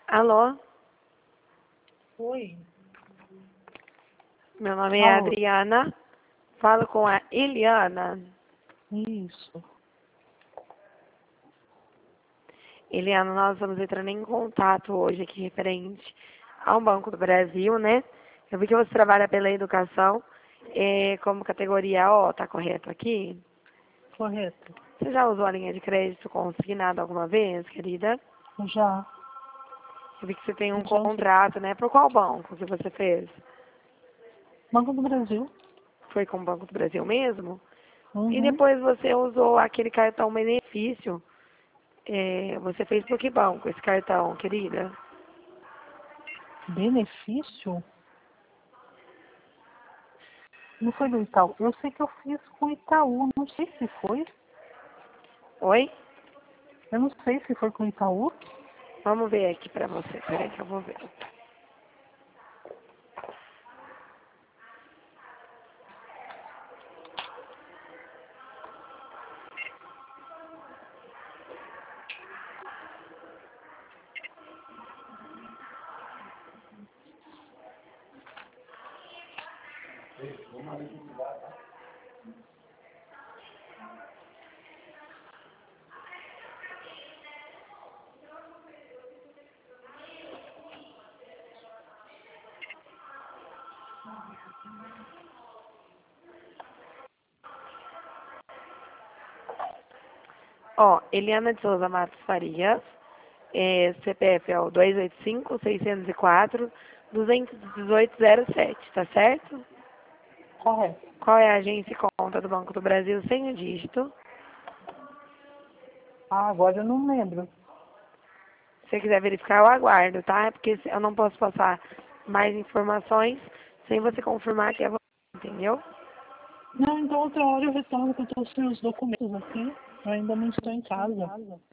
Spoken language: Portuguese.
Alô? Oi. Meu nome é Alô. Adriana. Falo com a Eliana. Isso. Eliana, nós estamos entrando em contato hoje aqui referente ao Banco do Brasil, né? Eu vi que você trabalha pela educação como categoria O, tá correto aqui? Correto. Você já usou a linha de crédito consignada alguma vez, querida? Já. Eu vi que você tem um Já. contrato, né? Por qual banco que você fez? Banco do Brasil. Foi com o Banco do Brasil mesmo? E Uhum. depois você usou aquele cartão benefício. Você fez por que banco esse cartão, querida? Benefício? Não foi do Itaú. Eu sei que eu fiz com o Itaú. Não sei se foi. Oi? Eu não sei se foi com o Itaú. Vamos ver aqui pra você. Peraí que eu vou ver. Ó, Eliana de Souza Matos Farias, CPF é o 285-604-21807, tá certo? Correto. Qual é a agência e conta do Banco do Brasil sem o dígito? Ah, agora eu não lembro. Se você quiser verificar, eu aguardo, tá? É porque eu não posso passar mais informações sem você confirmar que é você, entendeu? Não, então outra hora eu retorno que eu estou sem os documentos aqui. Eu ainda não estou em casa.